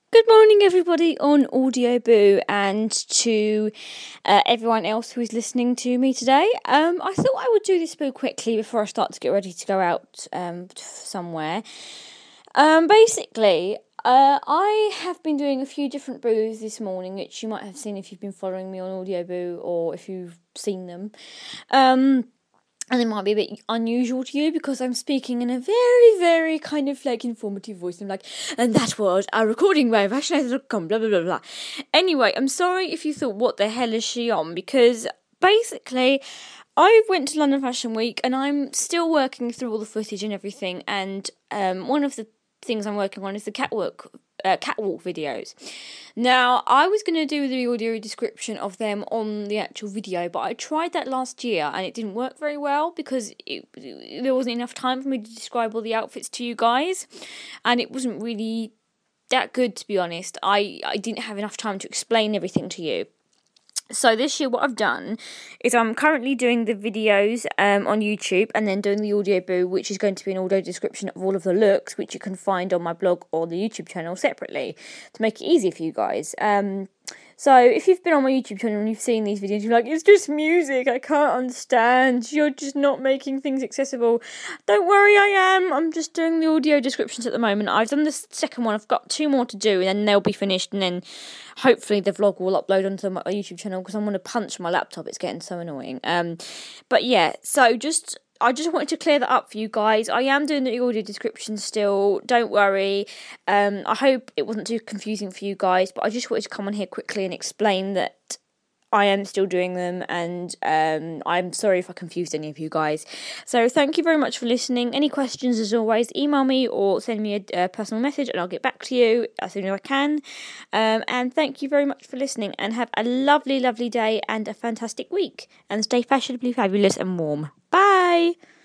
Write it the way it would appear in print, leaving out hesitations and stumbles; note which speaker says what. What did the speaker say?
Speaker 1: Good morning, everybody on Audio Boo, and to everyone else who is listening to me today. I thought I would do this boo quickly before I start to get ready to go out somewhere. Basically, I have been doing a few different boos this morning, which you might have seen if you've been following me on Audio Boo or if you've seen them. And it might be a bit unusual to you because I'm speaking in a very, very kind of like informative voice. I'm like, and that was a recording by Fashionator.com, blah, blah, blah, blah. Anyway, I'm sorry if you thought, what the hell is she on? Because basically, I went to London Fashion Week and I'm still working through all the footage and everything. And one of the things I'm working on is the catwalk videos. Now, I was going to do the audio description of them on the actual video, but I tried that last year and it didn't work very well because there wasn't enough time for me to describe all the outfits to you guys, and it wasn't really that good, to be honest. I didn't have enough time to explain everything to you. So this year what I've done is I'm currently doing the videos on YouTube and then doing the audio boo, which is going to be an audio description of all of the looks, which you can find on my blog or the YouTube channel separately to make it easy for you guys. So if you've been on my YouTube channel and you've seen these videos, you're like, it's just music, I can't understand, you're just not making things accessible. Don't worry, I am. I'm just doing the audio descriptions at the moment. I've done the second one, I've got 2 more to do, and then they'll be finished, and then hopefully the vlog will upload onto my YouTube channel because I'm going to punch my laptop, it's getting so annoying. But yeah, so I just wanted to clear that up for you guys. I am doing the audio description still, don't worry. I hope it wasn't too confusing for you guys, but I just wanted to come on here quickly and explain that I am still doing them, and I'm sorry if I confused any of you guys. So thank you very much for listening. Any questions, as always, email me or send me a personal message and I'll get back to you as soon as I can. And thank you very much for listening, and have a lovely, lovely day and a fantastic week. And stay fashionably fabulous and warm. Bye!